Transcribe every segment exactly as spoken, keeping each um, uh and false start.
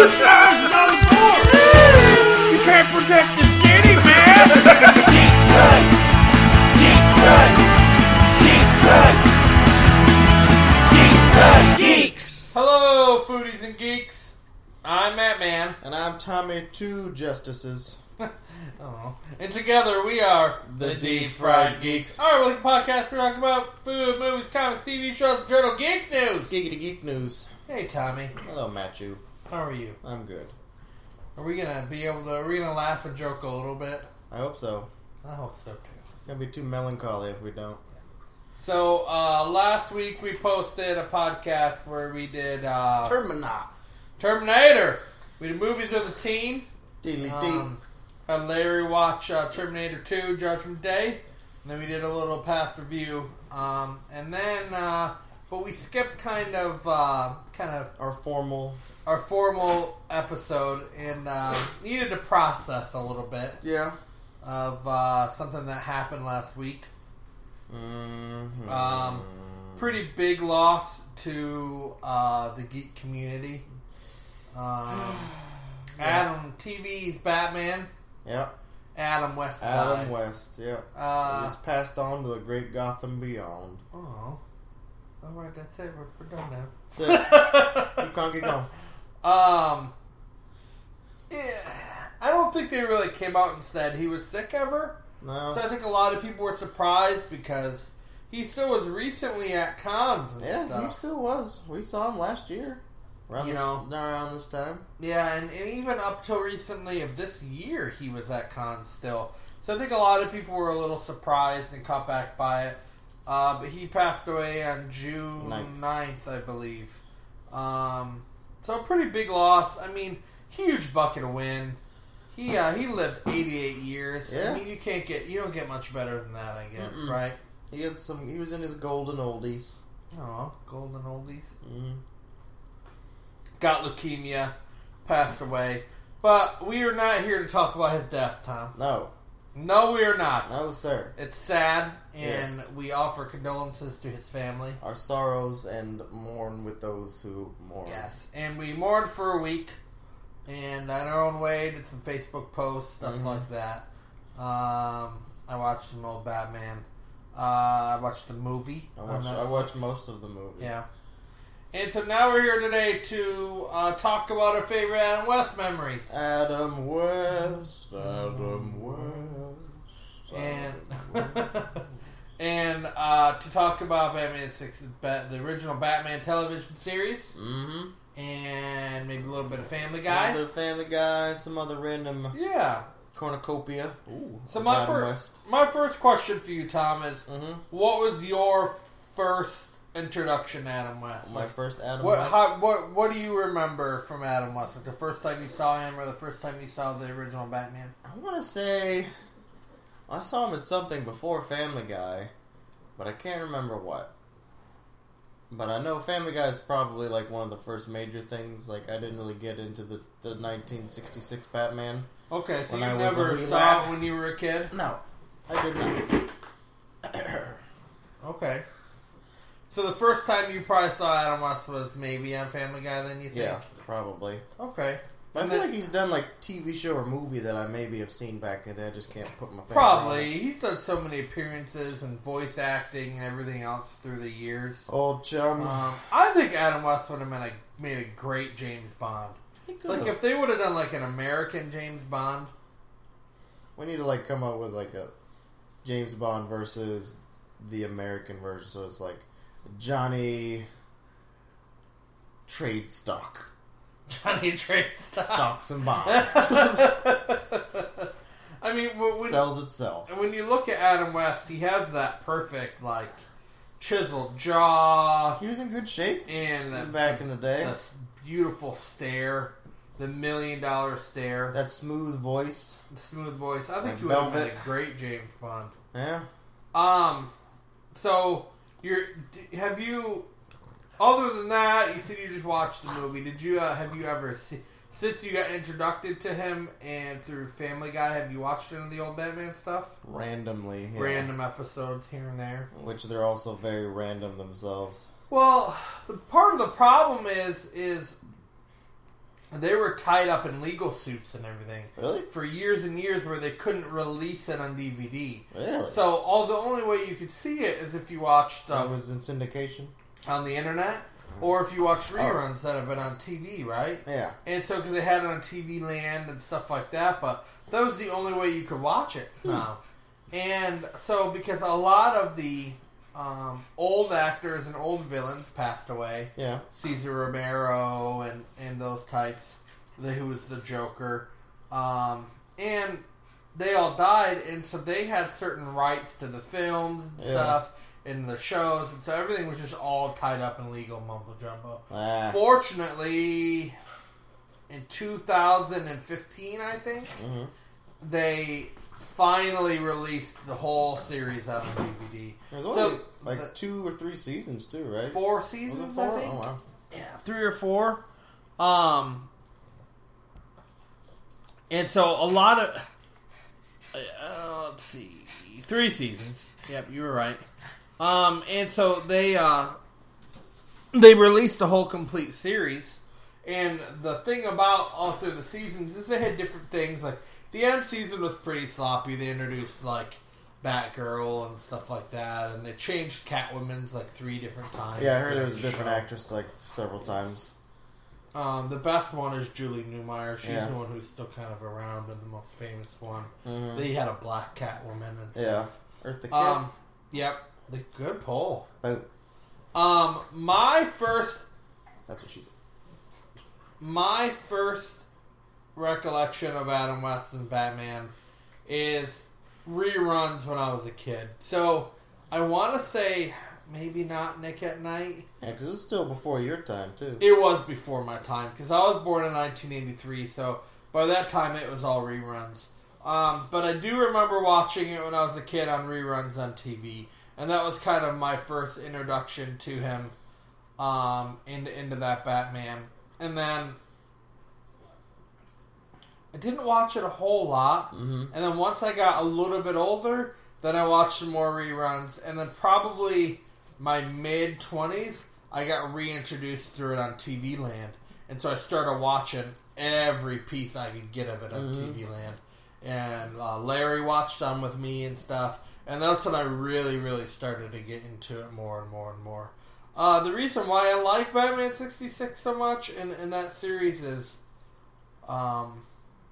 the size is on the floor. You can't protect the city, man. Deep cut. Deep cut. Deep cut. Deep cut geeks. Hello, foodies and geeks. I'm Matt Man. And I'm Tommy Two Justices. Oh. And together we are The Deep Fried Geeks. Our weekly podcast, we talk about food, movies, comics, T V shows, and general geek news. Giggity Geek News. Hey, Tommy. Hello, Matthew. How are you? I'm good. Are we gonna be able to? Are we gonna laugh and joke a little bit? I hope so. I hope so too. It's gonna be too melancholy if we don't. So uh, last week we posted a podcast where we did uh, Terminator. Terminator. We did movies with a teen. Dealy Um, had Larry watch uh, Terminator two Judgment Day. And then we did a little past review. Um, and then, uh, but we skipped kind of, uh, kind of Our formal. our formal episode and uh, needed to process a little bit Yeah. of uh, something that happened last week. Mm-hmm. Um, pretty big loss to uh, the geek community. Um, Adam T V's Batman. Yep. Adam West. Adam died. West. Yep. Uh, He's passed on to the great Gotham beyond. Oh. Alright, that's it. We're, we're done now. That's it. Keep on, keep going. Um, yeah, I don't think they really came out and said he was sick ever. No. So I think a lot of people were surprised because he still was recently at cons and Yeah, stuff. he still was. We saw him last year. Around You this, know. around this time. Yeah, and, and even up till recently of this year, he was at cons still. So I think a lot of people were a little surprised and caught back by it. Uh, but he passed away on June Ninth. ninth, I believe. Um, so a pretty big loss. I mean, huge bucket of win. He uh, he lived eighty-eight years. Yeah. I mean, you can't get you don't get much better than that, I guess, Mm-mm. right? He had some. He was in his golden oldies. Oh, golden oldies. Mm-hmm. Got leukemia, passed away. But we are not here to talk about his death, Tom. No, No, we are not. no, sir. It's sad, and Yes. we offer condolences to his family. Our sorrows and mourn with those who mourn. Yes, and we mourned for a week, and on our own way, did some Facebook posts, stuff Mhm. like that. Um, I watched some old Batman. Uh, I watched the movie. I on watched. I Netflix. watched most of the movie. Yeah. And so now we're here today to uh, talk about our favorite Adam West memories. Adam West. Adam West. And Adam West. and uh, to talk about Batman Six, the original Batman television series, Mm-hmm. and maybe a little bit of Family A Guy. little bit of Family Guy. Some other random Yeah. cornucopia. Ooh. So of my Adam first, West. my first question for you, Tom, is Mm-hmm. what was your first introduction to Adam West? My Like, first Adam what, West. how, what, what do you remember from Adam West? Like the first time you saw him, or the first time you saw the original Batman? I want to say I saw him in something before Family Guy, but I can't remember what. But I know Family Guy is probably like one of the first major things. Like I didn't really get into the, the nineteen sixty-six Batman. Okay, so When you I was a never wee saw lad. it when you were a kid? No, I did not. Okay. So the first time you probably saw Adam West was maybe on Family Guy, then you think? Yeah, probably. Okay. But I And feel then- like he's done like T V show or movie that I maybe have seen back in the day. I just can't put my finger Probably. on it. He's done so many appearances and voice acting and everything else through the years. Old chum. Um, I think Adam West would have been a, made a great James Bond. He could Like have. if they would have done like an American James Bond. We need to like come up with like a James Bond versus the American version. So it's like Johnny Trade Stock. Johnny Trade Stock. Stocks and bonds. I mean, when, when, Sells itself. when you look at Adam West, he has that perfect, like, chiseled jaw He was in good shape and the, back in the day. this beautiful stare, the million dollar stare, That smooth voice. the smooth voice. I think Like he would have been velvet. a great James Bond. Yeah. Um, so you're have you? Other than that, you said you just watched the movie. Did you uh, have you ever see, since you got introduced to him and through Family Guy? Have you watched any of the old Batman stuff? Randomly. Yeah. Random episodes here and there. Which they're also very random themselves. Well, the part of the problem is is they were tied up in legal suits and everything. Really? For years and years where they couldn't release it on D V D. Really? So all the only way you could see it is if you watched That uh, was in syndication? on the internet, or if you watched reruns that have been on T V, right? Yeah. And so, because they had it on T V Land and stuff like that, but that was the only way you could watch it now. And so, because a lot of the um, old actors and old villains passed away, Yeah. Cesar Romero and, and those types, the, who was the Joker, um, and they all died, and so they had certain rights to the films and Yeah. stuff, and the shows, and so everything was just all tied up in legal mumbo jumbo. Ah. Fortunately, in two thousand fifteen, I think, Mm-hmm. they finally released the whole series out on D V D. There's So, only like the- two or three seasons too, right? Four Was it seasons, four? I think. Oh, wow. Yeah, three or four. Um, and so a lot of uh, let's see, three seasons. Yep, you were right. Um, and so they uh, they released the whole complete series. And the thing about all through the seasons is they had different things. Like the end season was pretty sloppy. They introduced like Batgirl and stuff like that, and they changed Catwoman's like three different times. Yeah, I heard it was a throughout the different show. actress like several times. Um, the best one is Julie Newmar. She's Yeah. the one who's still kind of around and the most famous one. Mhm. They had a black Catwoman and Yeah. stuff. Eartha Kitt. Um, yep, the good pull. Boom. Um, my first, That's what she said. my first recollection of Adam West and Batman is reruns when I was a kid. So I want to say maybe not Nick at Night. Yeah, because it's still before your time too. It was before my time because I was born in nineteen eighty-three, so by that time it was all reruns. Um, but I do remember watching it when I was a kid on reruns on T V, and that was kind of my first introduction to him um, into into that Batman. And then I didn't watch it a whole lot, Mm-hmm. and then once I got a little bit older, then I watched some more reruns, and then probably my mid twenties, I got reintroduced through it on T V Land, and so I started watching every piece I could get of it on Mhm. T V Land, and uh, Larry watched some with me and stuff, and that's when I really, really started to get into it more and more and more. Uh, the reason why I like Batman sixty-six so much in, in that series is, um,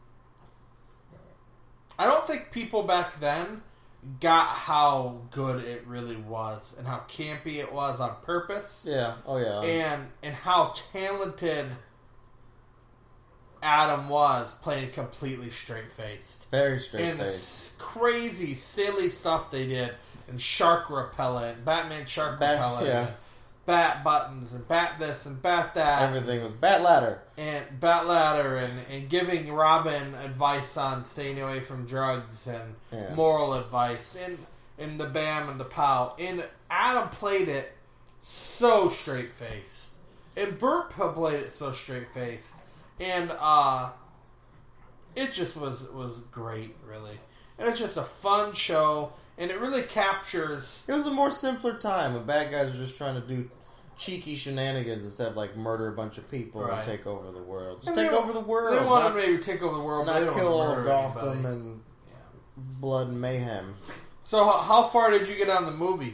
I don't think people back then got how good it really was and how campy it was on purpose, Yeah. Oh yeah. and and how talented Adam was playing completely straight faced. Very straight And the face. s- crazy, silly stuff they did, and shark repellent, Batman shark Bat- repellent, yeah. and bat buttons, and bat this and bat that, Everything was bat ladder. and bat ladder, and, and giving Robin advice on staying away from drugs and Yeah. moral advice, and and the bam and the pow. And Adam played it so straight faced, and Burt played it so straight faced, and uh, it just was was great, really. And it's just a fun show, and it really captures. It was a more simpler time when bad guys were just trying to do cheeky shenanigans instead of like murder a bunch of people Right. and take over the world. Just And take they- over the world. They want not to maybe take over the world, but they not don't kill wanna all of murder Gotham anybody. and blood and mayhem. So, how, how far did you get on the movie?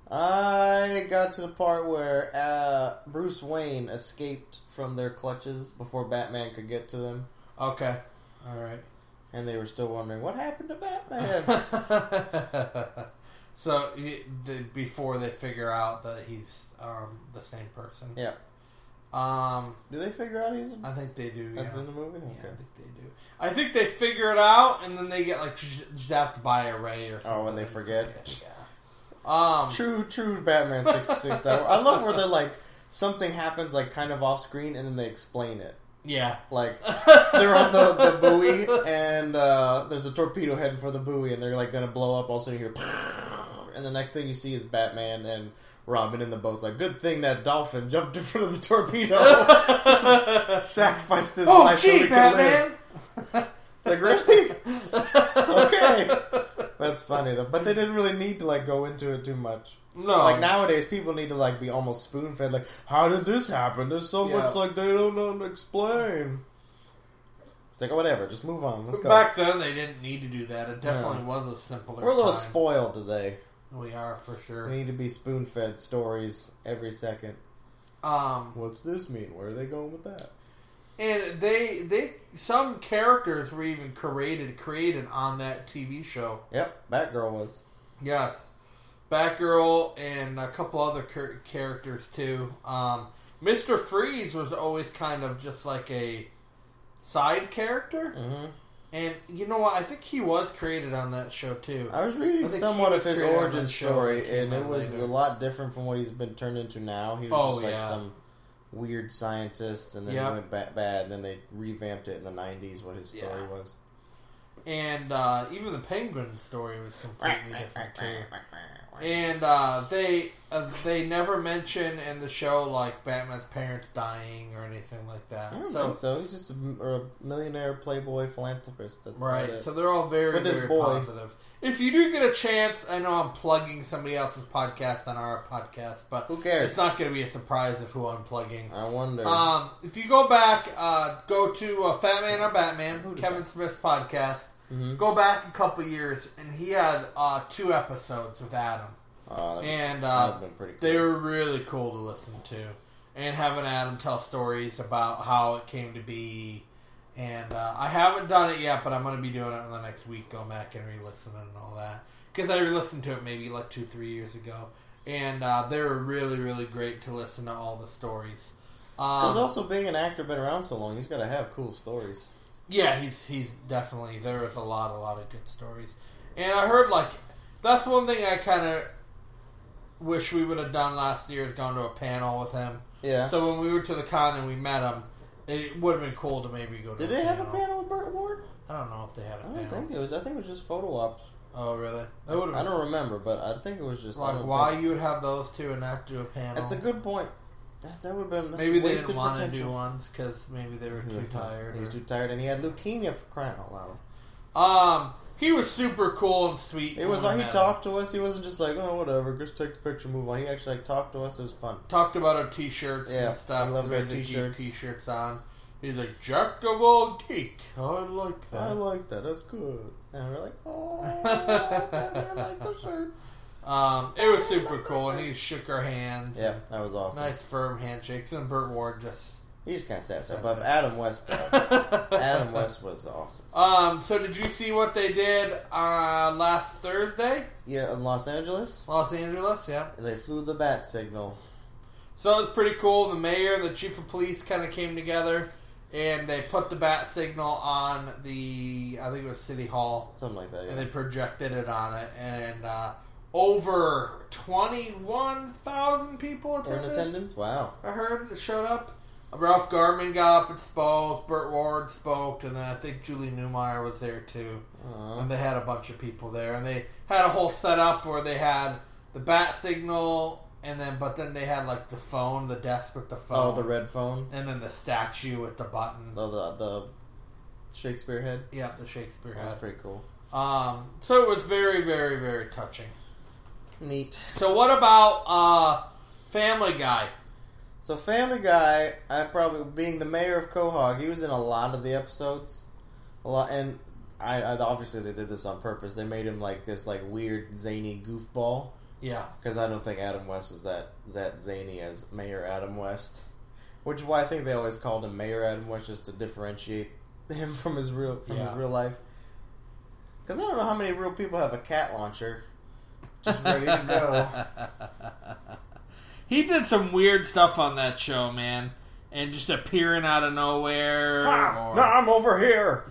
I got to the part where uh, Bruce Wayne escaped from their clutches before Batman could get to him, Okay, all right. and they were still wondering what happened to Batman. So he, the, before they figure out that he's um, the same person. Yeah. Um, Do they figure out he's I think they do. Yeah. at the end of the movie? Yeah, Okay. I think they do. I think they figure it out, and then they get like j- zapped by a ray or something. Oh, when they and forget? Yeah. Um, True, true Batman sixty-six. That I love where they're like, something happens like kind of off screen and then they explain it. yeah. Like, they're on the, the buoy and uh, there's a torpedo heading for the buoy and they're like going to blow up. All of a sudden you hear, and the next thing you see is Batman and Robin in the boat. It's like, good thing that dolphin jumped in front of the torpedo. Sacrificed his Oh, life so gee, we could Batman! live. It's like, really? Okay. That's funny though. But they didn't really need to like go into it too much. No. Like nowadays, people need to like be almost spoon fed. Like, how did this happen? There's so Yeah. much like they don't know to explain. It's like, oh, whatever, just move on. Let's But go. back then, they didn't need to do that. It definitely No. was a simpler We're a little time. spoiled today. We are, for sure. We need to be spoon-fed stories every second. Um, What's this mean? Where are they going with that? and they, they, some characters were even created, created on that T V show. Yep, Batgirl was. Yes. Batgirl and a couple other char- characters, too. Um, Mister Freeze was always kind of just like a side character. Mm-hmm. And you know what? I think he was created on that show, too. I was I reading think somewhat he of was his created on origin that show story, that came and it out was later. a lot different from what he's been turned into now. He was Oh, just like yeah. some weird scientist, and then Yep. he went ba- bad, and then they revamped it in the nineties, what his story Yeah. was. And uh, even the Penguin story was completely different, too. And uh, they uh, they never mention in the show like Batman's parents dying or anything like that. I don't so think so. He's just a, a millionaire playboy philanthropist. That's right, about it. so they're all very With his very boy. positive. If you do get a chance, I know I'm plugging somebody else's podcast on our podcast, but Who cares? It's not going to be a surprise of who I'm plugging. I wonder. Um, if you go back, uh, go to uh, Fat Man or Batman, Who did Kevin that? Smith's podcast. Mhm. Go back a couple years, and he had uh, two episodes with Adam. Oh, that'd- And that'd uh, been pretty cool. they were really cool to listen to. And having Adam tell stories about how it came to be. And uh, I haven't done it yet, but I'm going to be doing it in the next week. Go back and re-listen and all that. Because I re-listened to it maybe like two, three years ago. And uh, they were really, really great to listen to all the stories. Um, Because also being an actor, been around so long, he's got to have cool stories. Yeah, he's he's definitely, there is a lot, a lot of good stories. And I heard, like, that's one thing I kind of wish we would have done last year, is gone to a panel with him. Yeah. So when we were to the con and we met him, it would have been cool to maybe go to Did a they panel. have a panel with Burt Ward? I don't know if they had a I don't panel. think it was. I think it was just photo ops. Oh, really? That would I have don't remember, but I think it was just. I like, don't why think- you would have those two and not do a panel. That's a good point. That, that would have been that's Maybe they wasted didn't want to potential. do ones because maybe they were too tired. He was or- too tired, and he had leukemia for crying out loud. Um, he was super cool and sweet. It was when like we he met talked to us. He wasn't just like, oh, whatever, just take the picture, move on. He actually like talked to us. It was fun. him. Talked about our t-shirts Yeah, and stuff. I love so we our had to keep t-shirts. T-shirts on. He's like, Jack of all geek. I like that. I like that. That's good. And we're like, oh, Batman likes our shirt. Um, it was super cool, and he shook our hands. Yeah, that was awesome. Nice firm handshakes, and Burt Ward just. He's kind of sad, Sad but that. Adam West, though. Adam West was awesome. Um, so did you see what they did uh, last Thursday? Yeah, in Los Angeles, Los Angeles, yeah. they flew the bat signal. So it was pretty cool. The mayor and the chief of police kind of came together, and they put the bat signal on the, I think it was City Hall, Something like that, yeah. and they projected it on it, and uh, over twenty-one thousand people Were in attended. attendance? Wow. I heard that showed up. Ralph Garman got up and spoke. Burt Ward spoke, and then I think Julie Newmar was there too. Aw. And they had a bunch of people there, and they had a whole setup where they had the bat signal, and then but then they had like the phone, the desk with the phone, Oh, the red phone? and then the statue with the button. Oh, the, the Shakespeare head? Yeah, the Shakespeare That's head. pretty cool. Um, so it was very, very, very touching. Neat. So what about uh, Family Guy? So Family Guy, I probably being the mayor of Quahog, he was in a lot of the episodes, a lot, and I, I obviously they did this on purpose. They made him like this like weird zany goofball Yeah. because I don't think Adam West was that that zany as Mayor Adam West, which is why I think they always called him Mayor Adam West just to differentiate him from his real from Yeah. his real life. Because I don't know how many real people have a cat launcher just ready to go. He did some weird stuff on that show, man. And just appearing out of nowhere. Ha! or- No, I'm over here.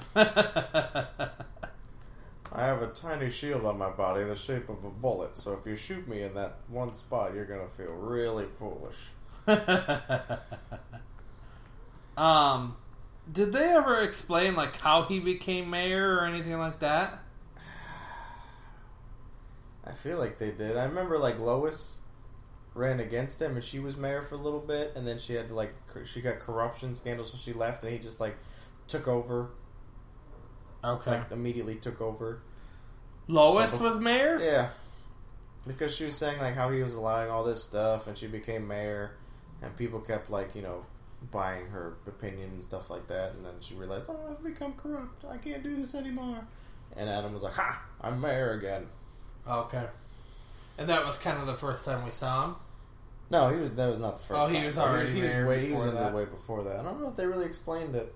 I have a tiny shield on my body the shape of a bullet, so if you shoot me in that one spot, you're gonna feel really foolish. um, did they ever explain like how he became mayor or anything like that? I feel like they did. I remember like Lois ran against him, and she was mayor for a little bit, and then she had to like cor- she got corruption scandals, so she left, and he just like took over. Okay. Like immediately took over. Lois was mayor? Yeah, because she was saying like how he was allowing all this stuff, and she became mayor, and people kept like you know buying her opinion and stuff like that, and then she realized, oh, I've become corrupt. I can't do this anymore. And Adam was like, ha! I'm mayor again. Okay. And that was kind of the first time we saw him? No, he was. That was not the first Oh, time. he was already he was, mayor way, he before was in that. the way before that. I don't know if they really explained it.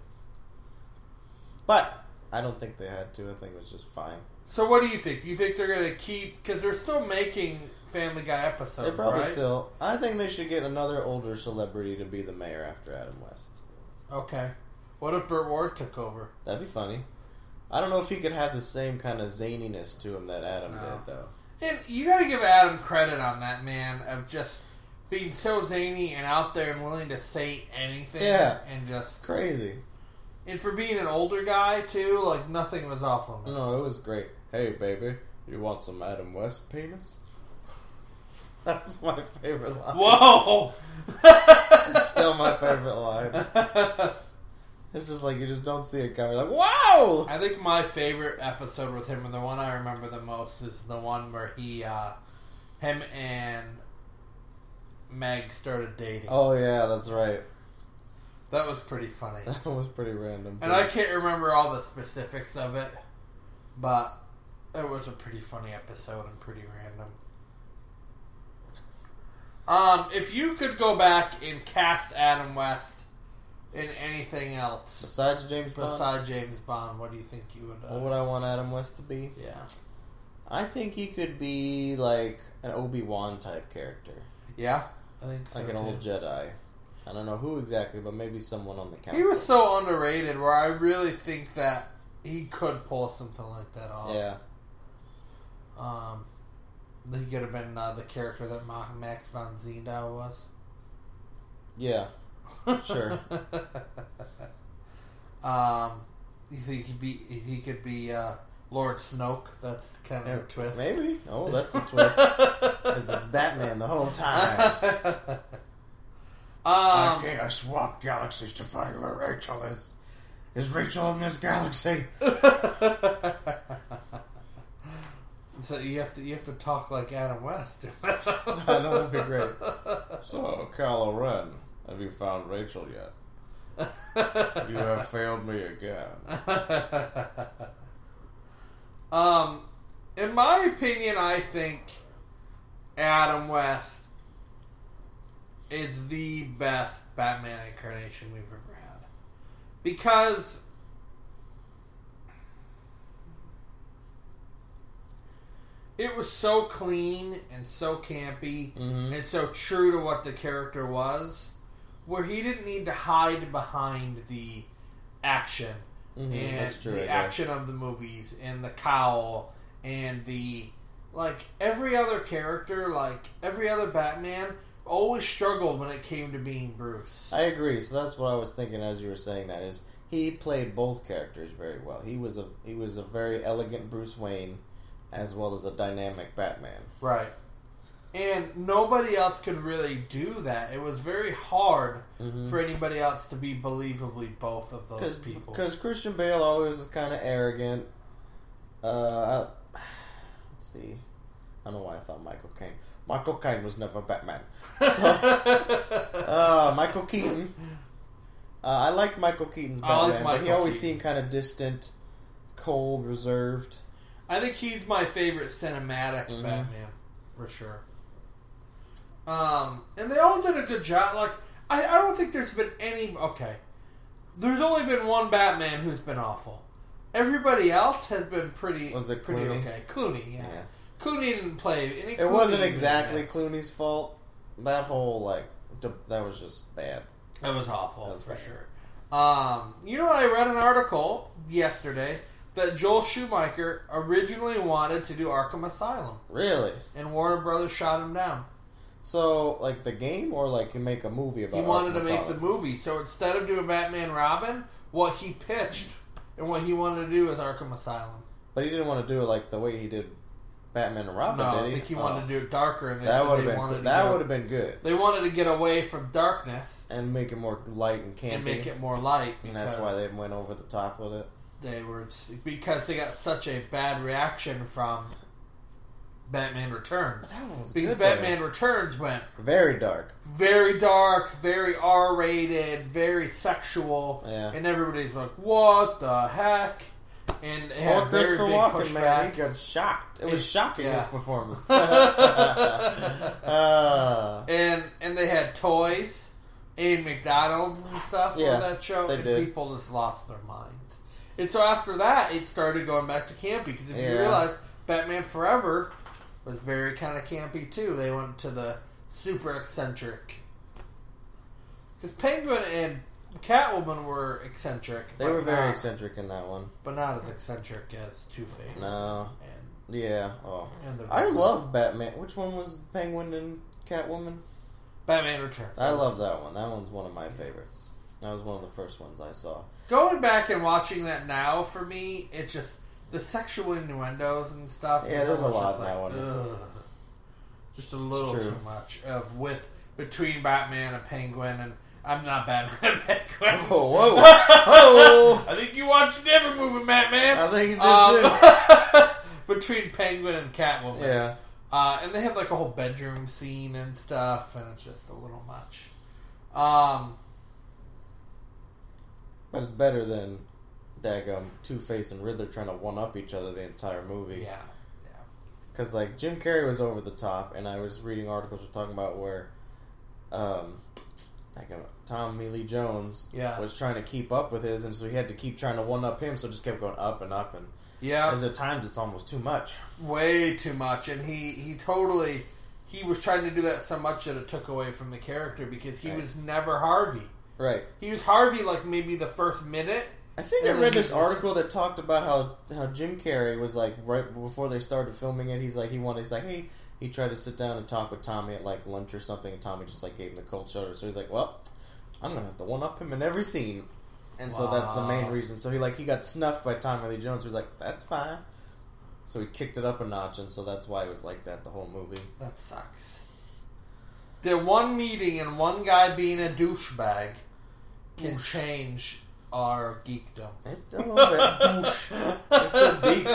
But I don't think they had to. I think it was just fine. So what do you think? You think they're going to keep... Because they're still making Family Guy episodes, They probably right? still... I think they should get another older celebrity to be the mayor after Adam West. Okay. What if Burt Ward took over? That'd be funny. I don't know if he could have the same kind of zaniness to him that Adam No. did, though. And you got to give Adam credit on that, man, of just being so zany and out there and willing to say anything. Yeah. And just... Crazy. And for being an older guy, too, like, nothing was off limits. No, it was great. Hey, baby, you want some Adam West penis? That's my favorite line. Whoa! It's still my favorite line. It's just like you just don't see it coming. Like, wow! I think my favorite episode with him, and the one I remember the most, is the one where he, uh, him and Meg started dating. Oh, yeah, that's right. That was pretty funny. That was pretty random. And I can't remember all the specifics of it, but it was a pretty funny episode and pretty random. Um, if you could go back and cast Adam West in anything else Besides James Bond? besides James Bond, what do you think you would? Uh, What would I want Adam West to be? yeah, I think he could be like an Obi-Wan type character. yeah, I think so. Like an too. old Jedi. I don't know who exactly, but maybe someone on the council. He was so underrated, where I really think that he could pull something like that off. Yeah. Um, he could have been uh, the character that Ma- Max von Sydow was. Yeah. Sure. um, you think he'd be? He could be uh, Lord Snoke. That's kind of Yeah, the twist. Maybe. Oh, that's the twist. Because it's Batman the whole time. Um, Okay, I swapped galaxies to find where Rachel is. Is Rachel in this galaxy? so you have to you have to talk like Adam West. I know, that'd be great. So, Kylo Ren, have you found Rachel yet? You have failed me again. um, in my opinion, I think Adam West is the best Batman incarnation we've ever had. Because it was so clean and so campy Mm-hmm. and so true to what the character was, where he didn't need to hide behind the action Mm-hmm, and that's true, I the guess. action of the movies and the cowl and the, like, every other character, like every other Batman always struggled when it came to being Bruce. I agree. So that's what I was thinking as you were saying that. Is he played both characters very well. He was a he was a very elegant Bruce Wayne, as well as a dynamic Batman. Right. And nobody else could really do that. It was very hard Mm-hmm. for anybody else to be believably both of those people. Because Christian Bale always was kind of arrogant. Uh, I, let's see. I don't know why I thought Michael Caine. Michael Caine was never Batman. So, uh, Michael Keaton. Uh, I liked Michael Keaton's I like Batman, but he Michael always Keaton. seemed kind of distant, cold, reserved. I think he's my favorite cinematic Mhm. Batman, for sure. Um, and they all did a good job. Like, I, I don't think there's been any... Okay. There's only been one Batman who's been awful. Everybody else has been pretty... Was it pretty Clooney? okay. Clooney, yeah. Yeah. Clooney didn't play... Any It wasn't Clooney exactly minutes. Clooney's fault. That whole, like, d- that was just bad. That was awful, That was for bad. sure. Um, you know what? I read an article yesterday that Joel Schumacher originally wanted to do Arkham Asylum, Really? and Warner Brothers shot him down. So, like the game, or like you make a movie about? He wanted Arkham to make Asylum? the movie, so instead of doing Batman Robin, what he pitched and what he wanted to do was Arkham Asylum. But he didn't want to do it like the way he did Batman and Robin, No, did I he? think he Oh. wanted to do it darker, and they That said would they have been wanted cool. to That get would have been good, they wanted to get away from darkness and make it more light and campy. and make it more light. And that's why they went over the top with it. they were because they got such a bad reaction from Batman Returns. That one was because good, Batman though. Returns went Very dark. very dark, very R-rated, very sexual, Yeah. and everybody's like, "What the heck?" And it had Poor very Christopher big Walken, man, pushback. he got shocked. It was It- shocking, yeah. his performance. uh, And and they had toys and McDonald's and stuff Yeah, for that show, they and did. people just lost their minds. And so after that, it started going back to campy, because if you Yeah. realize Batman Forever was very kind of campy too. They went to the super eccentric. Because Penguin and Catwoman were eccentric. they but were very not- eccentric in that one. but not as eccentric as Two-Face. No. And, Yeah. Oh. and the I love Batman. Which one was Penguin and Catwoman? Batman Returns. I love that one. That one's one of my favorites. That was one of the first ones I saw. Going back and watching that now, for me, it's just the sexual innuendos and stuff. Yeah, is there's a almost lot just in that like, one. ugh. Just a little true. too much of with between Batman and Penguin, and I'm not Batman and Penguin. Whoa, whoa, whoa! I think you watched every movie, Batman. I think you did Um, between Penguin and Catwoman. too. Yeah. Uh, and they have like a whole bedroom scene and stuff, and it's just a little much. Um, But it's better than daggum Two-Face and Riddler trying to one-up each other the entire movie. yeah, yeah. Because, like, Jim Carrey was over the top, and I was reading articles were talking about where um, like, uh, Tommy Lee Jones Yeah. was trying to keep up with his, and so he had to keep trying to one-up him, so it just kept going up and up, and Yeah, as at times it's almost too much. way too much, and he he totally he was trying to do that so much that it took away from the character, because he Right. was never Harvey. Right. He was Harvey like maybe the first minute. I think I And read then this he was- article that talked about how, how Jim Carrey was like right before they started filming it. He's like he wanted. He's like, hey, he tried to sit down and talk with Tommy at like lunch or something, and Tommy just like gave him the cold shoulder. So he's like, well, I'm gonna have to one up him in every scene, and so that's the main Wow. reason. So he like he got snuffed by Tommy Lee Jones. So he's like, that's fine. So he kicked it up a notch, and so that's why it was like that the whole movie. That sucks. The one meeting and one guy being a douchebag can Douche. change our geekdom. It, a little bit. Douche. It's so deep.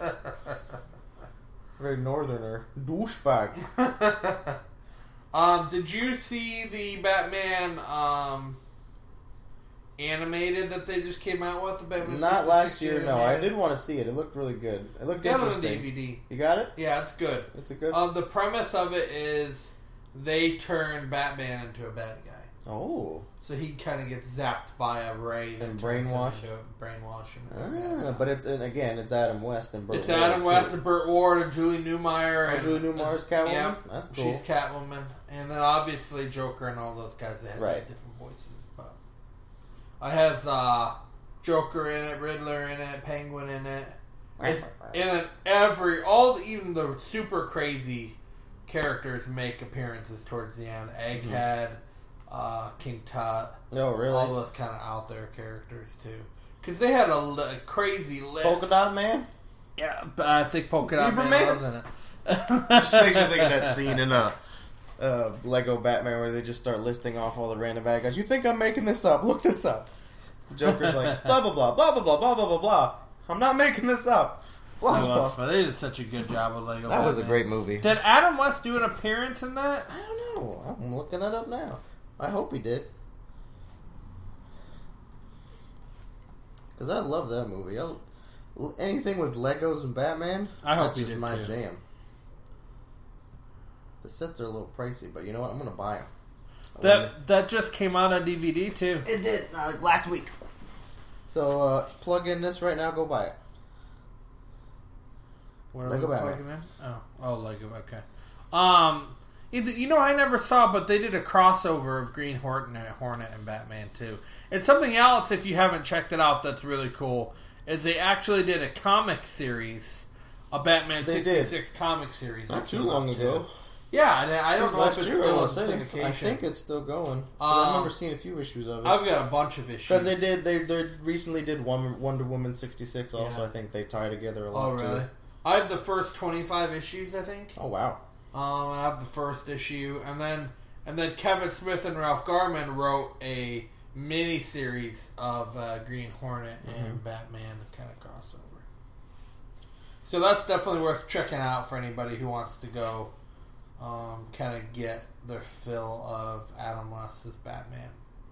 Very northerner. Douchebag. um, did you see the Batman um, animated that they just came out with? The Batman Not last sixty-six year, no. I animated? did want to see it. It looked really good. It looked Got it on interesting. D V D. You got it? Yeah, it's good. It's a good. Um, the premise of it is they turn Batman into a bad guy. oh, So he kind of gets zapped by a ray that And turns him brainwashed? into a brainwash him into a bad ah, guy. but it's and again, it's Adam West and Burt It's Ward, Adam too. West and Burt Ward and Julie Newmar. Oh, and Julie Newmar's Catwoman? Yeah, That's cool. She's Catwoman, and then obviously Joker and all those guys that had Right. different voices. But it has uh, Joker in it, Riddler in it, Penguin in it, it's, and then every all the, even the super crazy characters make appearances towards the end. Egghead, uh, King Tut. Oh, really? All those kind of out there characters too, because they had a, li- a crazy list. Polka Dot Man? Yeah, but I think Polka Dot Zebra Man Man? was in it. Just makes me think of that scene in uh, uh, Lego Batman where they just start listing off all the random bad guys. You think I'm making this up? Look this up. Joker's like, blah, blah, blah, blah, blah, blah, blah, blah, blah, blah. I'm not making this up. Blah, That blah, was blah. fun. They did such a good job with Lego. That was a Batman. great movie. Did Adam West do an appearance in that? I don't know. I'm looking that up now. I hope he did. Because I love that movie. I, anything with Legos and Batman, I hope that's he just did my too. jam. The sets are a little pricey, but you know what? I'm going to buy them. That that just came out on D V D too. It did, uh, like last week. So, uh, plug in this right now, go buy it. Where Lego are we Batman. plugging in? Oh, oh, Lego. Okay. Um, either- you know, I never saw, but they did a crossover of Green Hornet, Hornet, and Batman too. And something else, if you haven't checked it out, that's really cool, is they actually did a comic series, a Batman They did. sixty-six comic series. Not that too came out, long too. ago. Yeah, and I It don't was know if last it's year, I still want in to say. syndication. I think it's still going. 'Cause I Um, remember seeing a few issues of it. I've got a bunch of issues. Because they did, they, they recently did Wonder Wonder Woman sixty-six also. Yeah. I think they tie together a lot, Oh, really? too. I have the first twenty-five issues, I think. Oh, wow. Um, I have the first issue, and then and then Kevin Smith and Ralph Garman wrote a mini series of uh, Green Hornet and Mm-hmm. Batman kind of crossover. So that's definitely worth checking out for anybody who wants to go um, kind of get their fill of Adam West's Batman.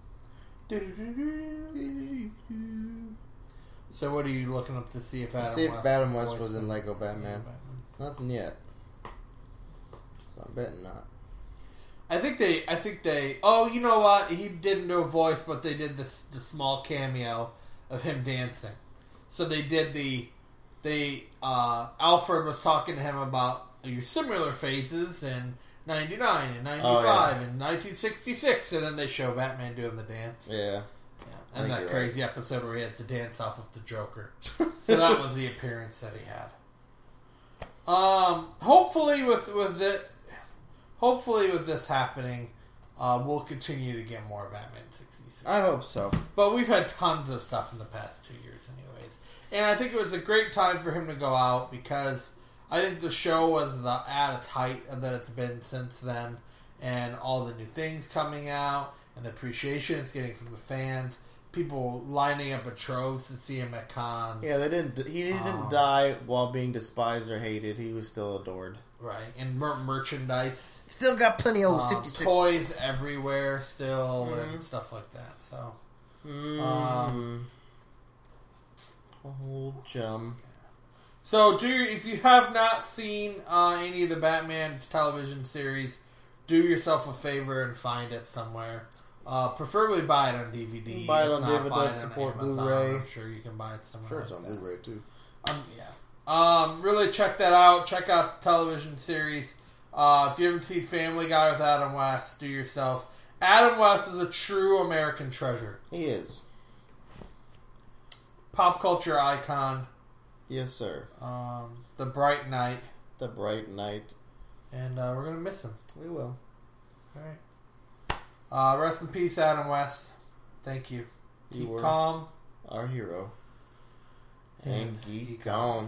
So what are you looking up to see if Adam see if West Adam West voiced was in him? Lego Batman. Yeah, Batman. Nothing yet. So I'm betting not. I think they. I think they. Oh, you know what? He didn't do a voice, but they did this the small cameo of him dancing. So they did the. They uh, Alfred was talking to him about your similar phases in ninety-nine and ninety-five Oh, yeah. and nineteen sixty-six, and then they show Batman doing the dance. Yeah. Yeah. I And think that you're crazy episode where he has to dance off of the Joker. So that was the appearance that he had. Um, hopefully with with it, hopefully with this happening, uh, we'll continue to get more Batman sixty-six. I hope so. But we've had tons of stuff in the past two years, anyways. And I think it was a great time for him to go out because I think the show was the, at its height that it's been since then, and all the new things coming out and the appreciation it's getting from the fans. People lining up at troves to see him at cons. Yeah, they didn't. He didn't Um, die while being despised or hated. He was still adored. Right, and mer- merchandise. Still got plenty of Um, sixty-six toys everywhere still Mhm. and stuff like that. So, Mm. Um, Old chum. so do your, if you have not seen uh, any of the Batman television series, do yourself a favor and find it somewhere. Uh, preferably buy it on D V D. Buy it If on not, D V D, buy it on support Amazon. Blu-ray. I'm sure you can buy it somewhere. Sure, it's like on that. Blu-ray too. Um, yeah. Um, really check that out. Check out the television series. Uh, if you haven't seen Family Guy with Adam West, do yourself. Adam West is a true American treasure. He is. Pop culture icon. Yes, sir. Um, the Bright Knight. The Bright Knight. And uh, we're going to miss him. We will. All right. Uh, rest in peace, Adam West. Thank you. You Keep were calm. our hero. And, And geek geek on.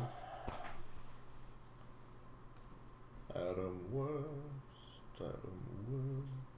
Adam West. Adam West.